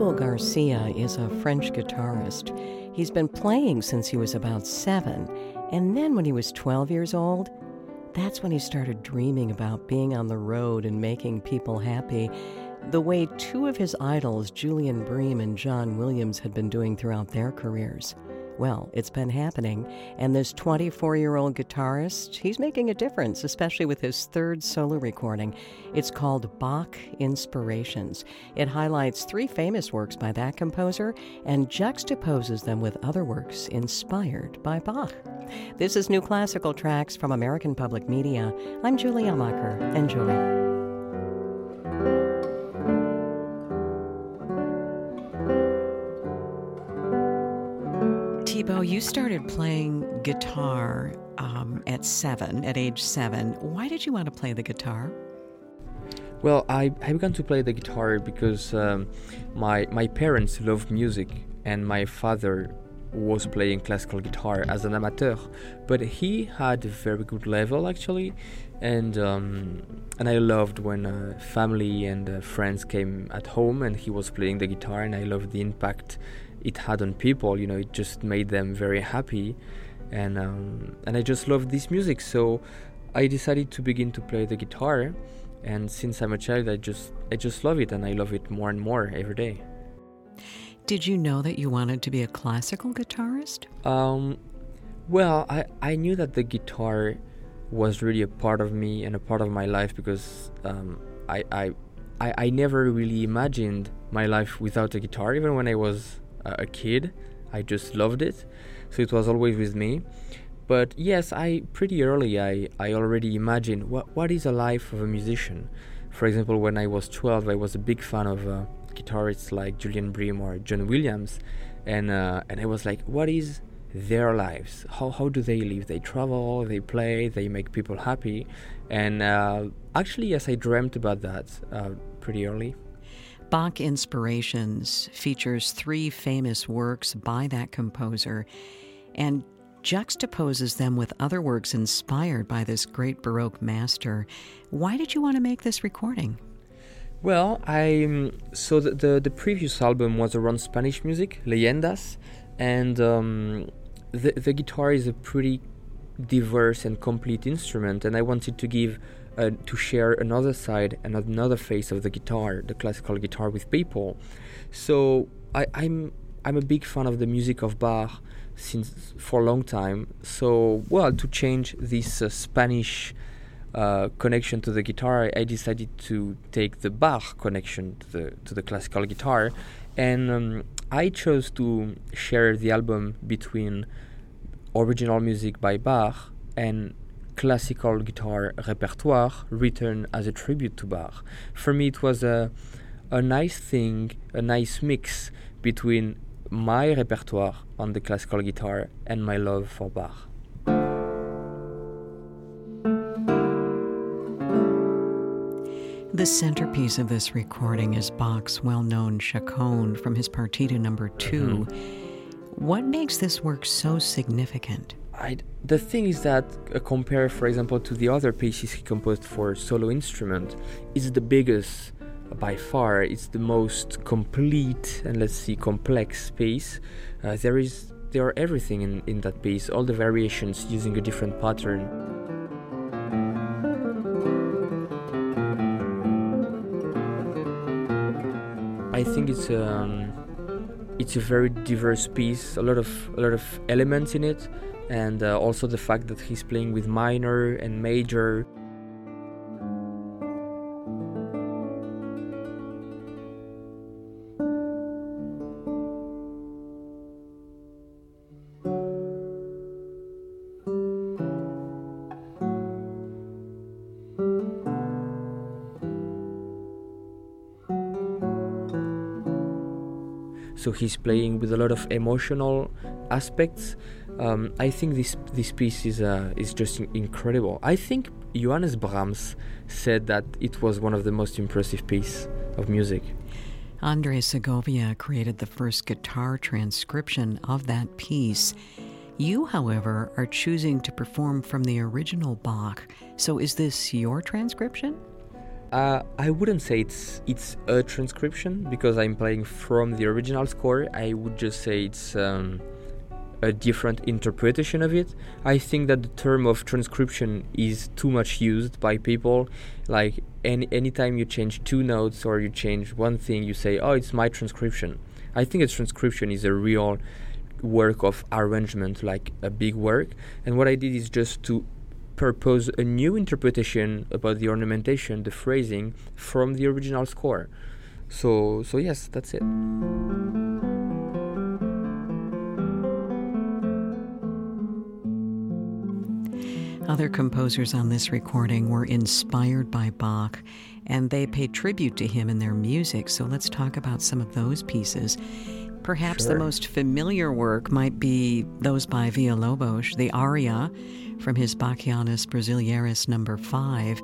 Gabriel Garcia is a French guitarist. He's been playing since he was about 7, and then when he was 12 years old, that's when he started dreaming about being on the road and making people happy, the way two of his idols, Julian Bream and John Williams, had been doing throughout their careers. Well, it's been happening, and this 24-year-old guitarist, he's making a difference, especially with his third solo recording. It's called Bach Inspirations. It highlights 3 famous works by that composer and juxtaposes them with other works inspired by Bach. This is New Classical Tracks from American Public Media. I'm Julie Amacher. Enjoy. Thibaut, you started playing guitar at age 7. Why did you want to play the guitar? Well, I began to play the guitar because my parents loved music, and my father was playing classical guitar as an amateur, but he had a very good level actually, and I loved when family and friends came at home and he was playing the guitar, and I loved the impact it had on people. You know, it just made them very happy, and I just loved this music. So I decided to begin to play the guitar, and since I'm a child, I just love it, and I love it more and more every day. Did you know that you wanted to be a classical guitarist? Well, I knew that the guitar was really a part of me and a part of my life, because I never really imagined my life without a guitar. Even when I was a kid, I just loved it, so it was always with me. But yes, pretty early I already imagined what is a life of a musician. For example, when I was 12, I was a big fan of guitarists like Julian Bream or John Williams, and I was like, what is their lives? How do they live? They travel, they play, they make people happy, and actually, yes, I dreamt about that pretty early. Bach Inspirations features 3 famous works by that composer and juxtaposes them with other works inspired by this great Baroque master. Why did you want to make this recording? Well, so the previous album was around Spanish music, Leyendas, and the guitar is a pretty diverse and complete instrument, and I wanted to share another side and another face of the guitar, the classical guitar, with people. So I'm a big fan of the music of Bach for a long time. So, well, to change this Spanish connection to the guitar, I decided to take the Bach connection to the classical guitar, and I chose to share the album between original music by Bach and classical guitar repertoire written as a tribute to Bach. For me, it was a nice thing, a nice mix between my repertoire on the classical guitar and my love for Bach. The centerpiece of this recording is Bach's well-known Chaconne from his Partita No. 2. What makes this work so significant? The thing is that compared, for example, to the other pieces he composed for solo instrument, it's the biggest by far. It's the most complete and, let's see, complex piece. There are everything in that piece, all the variations using a different pattern. I think it's a very diverse piece, a lot of elements in it, and also the fact that he's playing with minor and major. So he's playing with a lot of emotional aspects. I think this piece is just incredible. I think Johannes Brahms said that it was one of the most impressive pieces of music. Andres Segovia created the first guitar transcription of that piece. You, however, are choosing to perform from the original Bach. So is this your transcription? I wouldn't say it's a transcription because I'm playing from the original score. I would just say it's a different interpretation of it. I think that the term of transcription is too much used by people. Like anytime you change two notes or you change one thing, you say, "Oh, it's my transcription." I think a transcription is a real work of arrangement, like a big work. And what I did is just to propose a new interpretation about the ornamentation, the phrasing from the original score. So yes, that's it. Other composers on this recording were inspired by Bach, and they pay tribute to him in their music. So let's talk about some of those pieces. Perhaps the most familiar work might be those by Villa-Lobos, the aria from his Bachianas Brasileiras No. 5.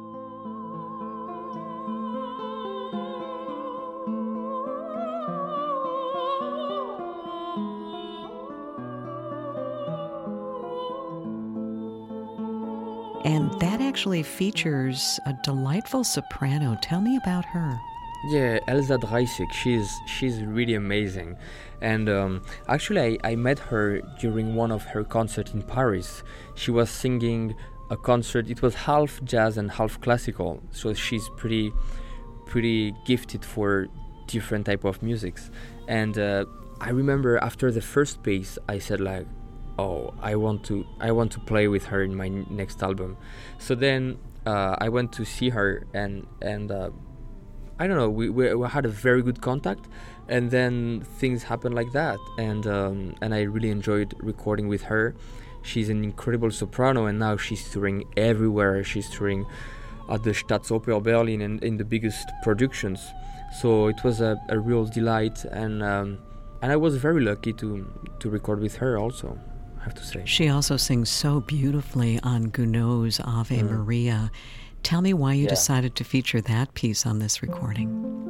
And that actually features a delightful soprano. Tell me about her. Yeah, Elsa Dreissig, she's really amazing. And actually I met her during one of her concerts in Paris. She was singing a concert, it was half jazz and half classical, so she's pretty gifted for different type of musics. And I remember after the first piece I said like, oh, I want to play with her in my next album. So then I went to see her and I don't know, we had a very good contact, and then things happened like that, and I really enjoyed recording with her. She's an incredible soprano, and now she's touring everywhere. She's touring at the Staatsoper Berlin and in the biggest productions. So it was a real delight, and I was very lucky to record with her also, I have to say. She also sings so beautifully on Gounod's Ave Maria. Tell me why you decided to feature that piece on this recording.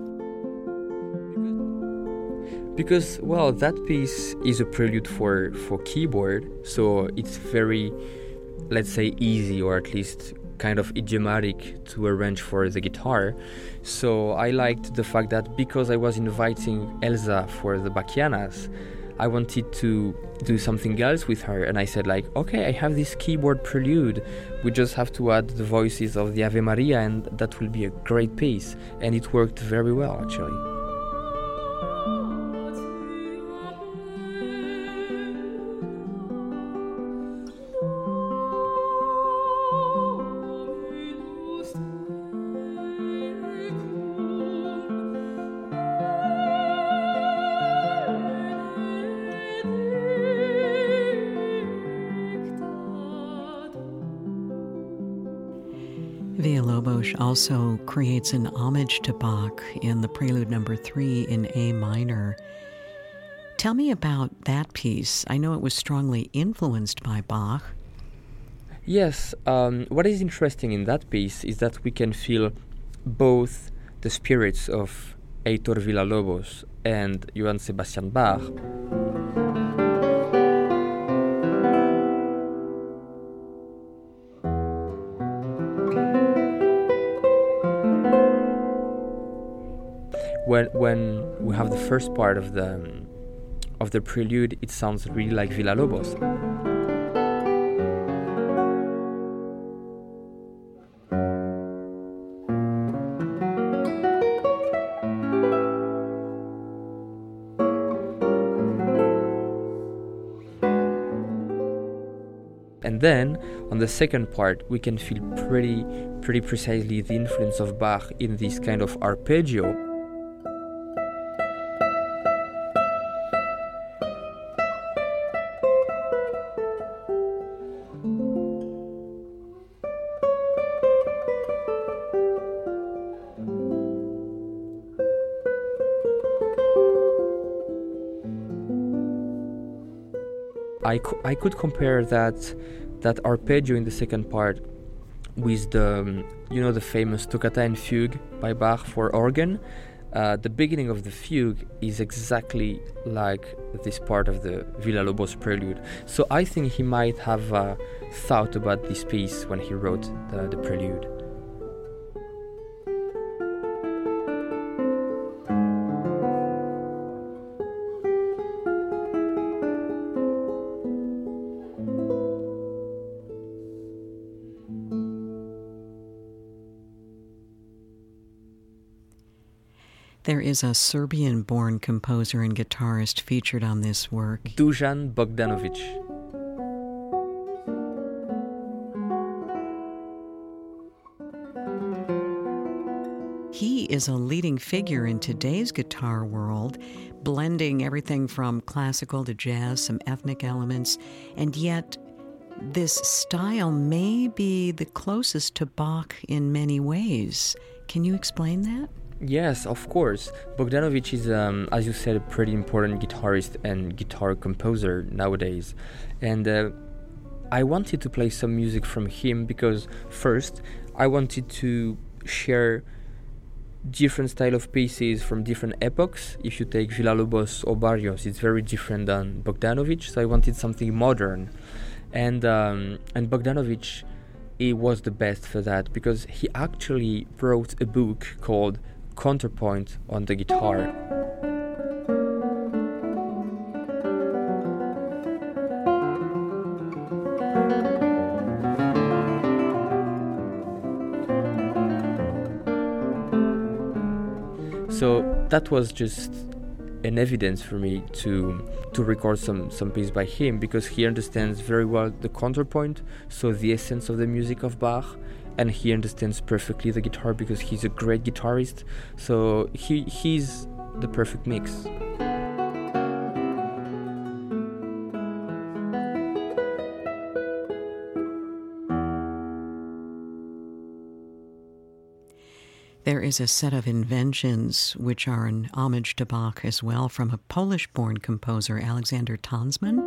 Because, well, that piece is a prelude for keyboard, so it's very, let's say, easy, or at least kind of idiomatic to arrange for the guitar. So I liked the fact that because I was inviting Elsa for the Bachianas, I wanted to do something else with her, and I said like, okay, I have this keyboard prelude, we just have to add the voices of the Ave Maria and that will be a great piece. And it worked very well, actually. Villa-Lobos also creates an homage to Bach in the Prelude No. 3 in A minor. Tell me about that piece. I know it was strongly influenced by Bach. Yes, what is interesting in that piece is that we can feel both the spirits of Heitor Villa-Lobos and Johann Sebastian Bach. When we have the first part of the prelude, it sounds really like Villa-Lobos. And then on the second part, we can feel pretty precisely the influence of Bach in this kind of arpeggio. I could compare that arpeggio in the second part with the famous Toccata and Fugue by Bach for organ. The beginning of the fugue is exactly like this part of the Villa-Lobos prelude. So I think he might have thought about this piece when he wrote the prelude. There is a Serbian-born composer and guitarist featured on this work. Dusan Bogdanovic. He is a leading figure in today's guitar world, blending everything from classical to jazz, some ethnic elements, and yet this style may be the closest to Bach in many ways. Can you explain that? Yes, of course. Bogdanovic is, as you said, a pretty important guitarist and guitar composer nowadays. And I wanted to play some music from him because, first, I wanted to share different style of pieces from different epochs. If you take Villa-Lobos or Barrios, it's very different than Bogdanovic, so I wanted something modern. And Bogdanovic, he was the best for that because he actually wrote a book called Counterpoint on the Guitar. So that was just an evidence for me to record some piece by him because he understands very well the counterpoint, so the essence of the music of Bach, and he understands perfectly the guitar because he's a great guitarist. So he's the perfect mix. There is a set of inventions which are an homage to Bach as well from a Polish-born composer, Alexander Tonsman.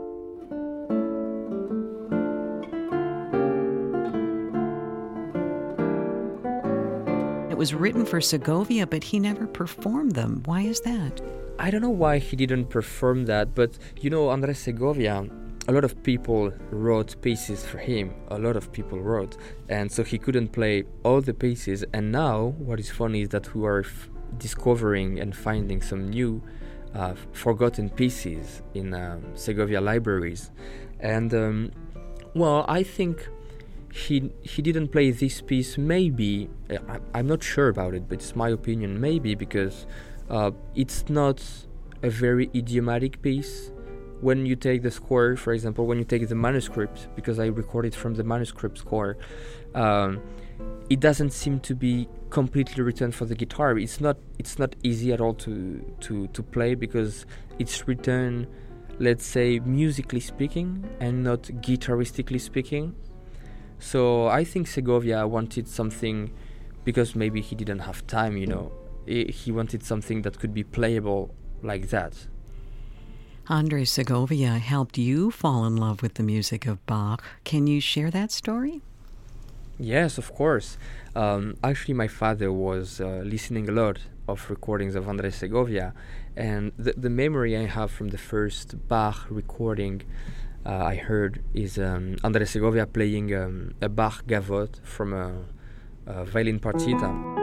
It was written for Segovia, but he never performed them. Why is that? I don't know why he didn't perform that, but you know, Andres Segovia, a lot of people wrote pieces for him. A lot of people wrote. And so he couldn't play all the pieces. And now, what is funny is that we are discovering and finding some new forgotten pieces in Segovia libraries. And, well, I think he didn't play this piece maybe, I'm not sure about it, but it's my opinion, maybe because it's not a very idiomatic piece. When you take the score, for example, when you take the manuscript, because I recorded from the manuscript score, it doesn't seem to be completely written for the guitar. It's not easy at all to play because it's written, let's say, musically speaking and not guitaristically speaking. So I think Segovia wanted something, because maybe he didn't have time, you know. He wanted something that could be playable like that. Andres Segovia helped you fall in love with the music of Bach. Can you share that story? Yes, of course. Actually, my father was listening a lot of recordings of Andres Segovia, and the memory I have from the first Bach recording I heard is Andres Segovia playing a Bach gavotte from a violin partita.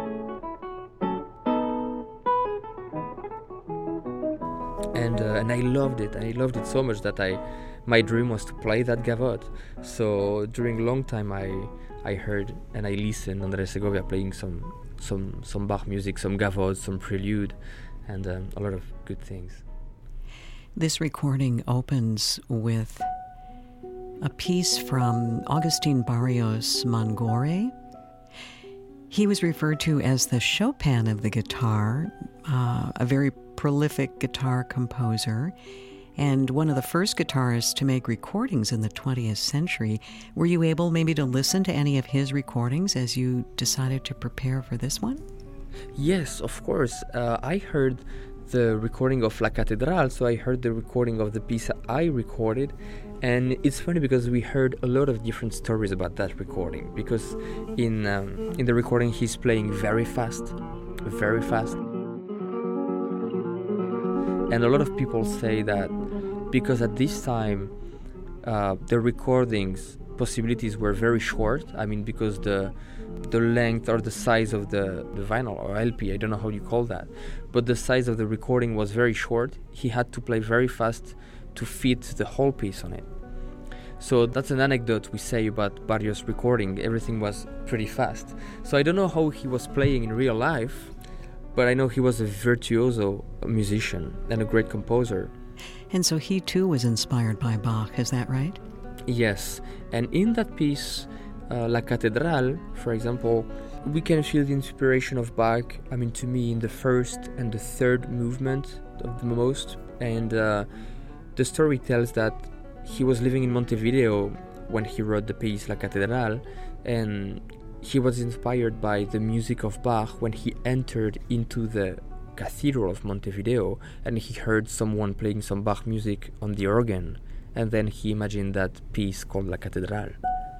And I loved it. I loved it so much that my dream was to play that gavotte. So during a long time I heard and I listened Andres Segovia playing some Bach music, some gavotte, some prelude, and a lot of good things. This recording opens with a piece from Agustin Barrios Mangore. He was referred to as the Chopin of the guitar, a very prolific guitar composer, and one of the first guitarists to make recordings in the 20th century. Were you able maybe to listen to any of his recordings as you decided to prepare for this one? Yes, of course. I heard the recording of La Catedral, so I heard the recording of the piece I recorded, and it's funny because we heard a lot of different stories about that recording, because in the recording he's playing very fast, and a lot of people say that because at this time the recordings possibilities were very short. I mean, because the length or the size of the vinyl or LP, I don't know how you call that, but the size of the recording was very short. He had to play very fast to fit the whole piece on it. So that's an anecdote we say about Barrios' recording. Everything was pretty fast. So I don't know how he was playing in real life, but I know he was a virtuoso musician and a great composer. And so he too was inspired by Bach, is that right? Yes, and in that piece, La Cathédrale, for example, we can feel the inspiration of Bach, I mean, to me, in the first and the third movement of the most. And the story tells that he was living in Montevideo when he wrote the piece La Cathédrale, and he was inspired by the music of Bach when he entered into the Cathedral of Montevideo and he heard someone playing some Bach music on the organ, and then he imagined that piece called La Cathédrale.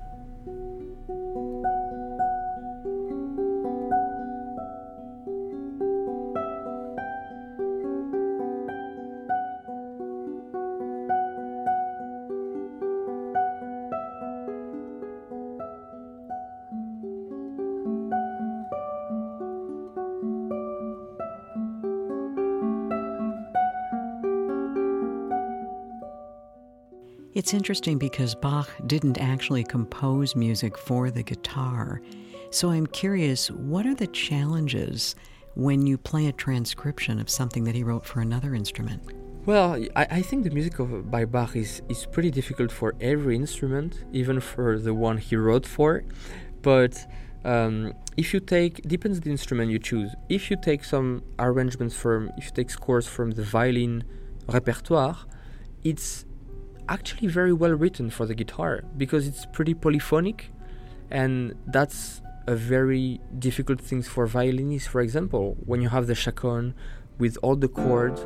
It's interesting because Bach didn't actually compose music for the guitar. So I'm curious, what are the challenges when you play a transcription of something that he wrote for another instrument? Well, I think the music by Bach is pretty difficult for every instrument, even for the one he wrote for. But if you take, depends the instrument you choose. If you take some arrangements if you take scores from the violin repertoire, it's actually very well written for the guitar because it's pretty polyphonic, and that's a very difficult thing for violinists. For example, when you have the chaconne with all the chords,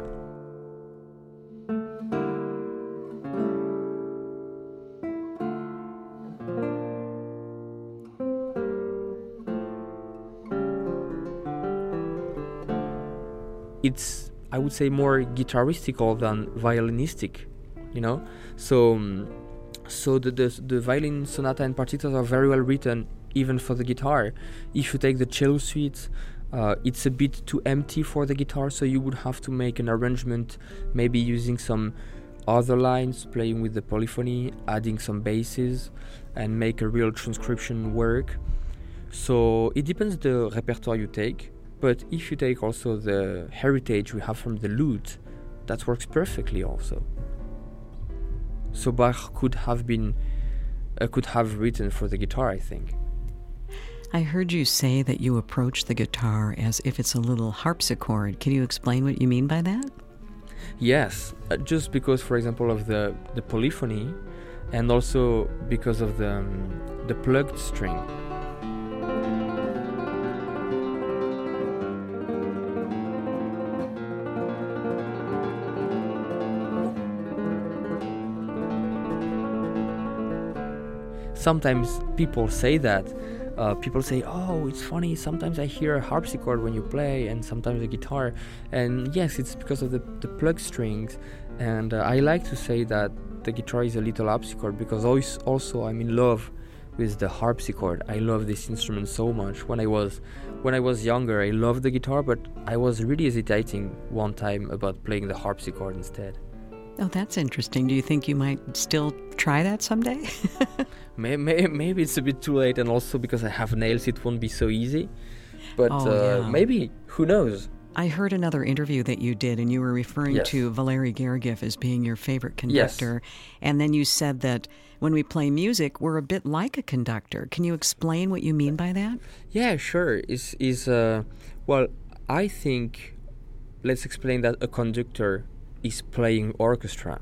it's, I would say, more guitaristical than violinistic, you know. So the violin sonata and partitas are very well written even for the guitar. If you take the cello suite, it's a bit too empty for the guitar, so you would have to make an arrangement, maybe using some other lines, playing with the polyphony, adding some basses, and make a real transcription work. So it depends the repertoire you take, but if you take also the heritage we have from the lute, that works perfectly also. So Bach could have written for the guitar, I think. I heard you say that you approach the guitar as if it's a little harpsichord. Can you explain what you mean by that? Yes, just because, for example, of the polyphony, and also because of the plugged string. Sometimes people say that. People say, oh, it's funny, sometimes I hear a harpsichord when you play, and sometimes a guitar. And yes, it's because of the plug strings. And I like to say that the guitar is a little harpsichord because also I'm in love with the harpsichord. I love this instrument so much. When I was younger, I loved the guitar, but I was really hesitating one time about playing the harpsichord instead. Oh, that's interesting. Do you think you might still try that someday? Maybe it's a bit too late, and also because I have nails, it won't be so easy. But yeah. Maybe, who knows? I heard another interview that you did, and you were referring to Valery Gergiev as being your favorite conductor. Yes. And then you said that when we play music, we're a bit like a conductor. Can you explain what you mean by that? Yeah, sure. Well, I think, let's explain that a conductor is playing orchestra.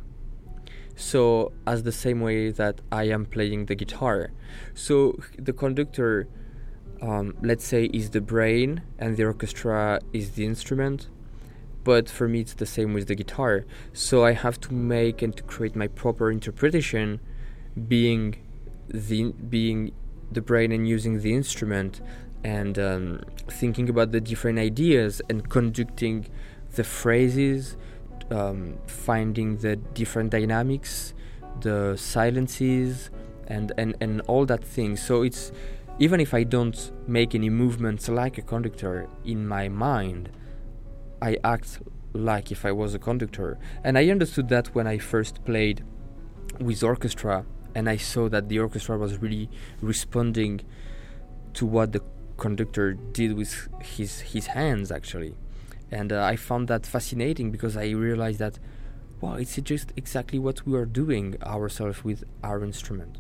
So, as the same way that I am playing the guitar. So, the conductor, let's say, is the brain, and the orchestra is the instrument. But for me, it's the same with the guitar. So, I have to make and to create my proper interpretation, being the brain and using the instrument, and thinking about the different ideas and conducting the phrases. Finding the different dynamics, the silences, and all that thing. So it's, even if I don't make any movements like a conductor in my mind, I act like if I was a conductor. And I understood that when I first played with orchestra, and I saw that the orchestra was really responding to what the conductor did with his hands, actually. And I found that fascinating because I realized that, wow, it's just exactly what we are doing ourselves with our instrument.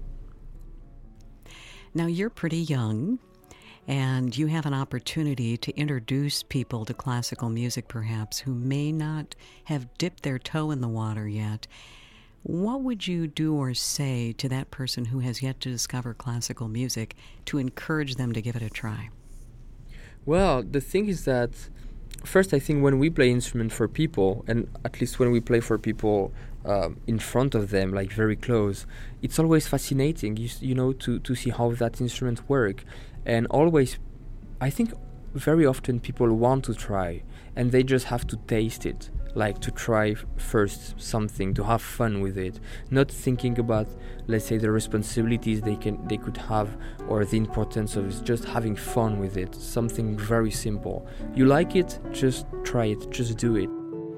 Now, you're pretty young, and you have an opportunity to introduce people to classical music, perhaps, who may not have dipped their toe in the water yet. What would you do or say to that person who has yet to discover classical music to encourage them to give it a try? Well, the thing is that, first, I think when we play instrument for people, and at least when we play for people in front of them, like very close, it's always fascinating, you know, to see how that instrument work. And always, I think very often people want to try, and they just have to taste it, like to try first something, to have fun with it, not thinking about, let's say, the responsibilities they could have or the importance of it, just having fun with it, something very simple. You like it, just try it, just do it.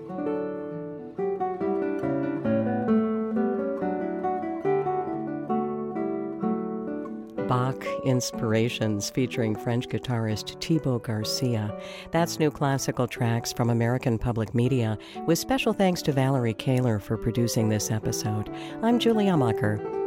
Bach Inspirations, featuring French guitarist Thibaut Garcia. That's New Classical Tracks from American Public Media, with special thanks to Valerie Kaler for producing this episode. I'm Julia Mucker.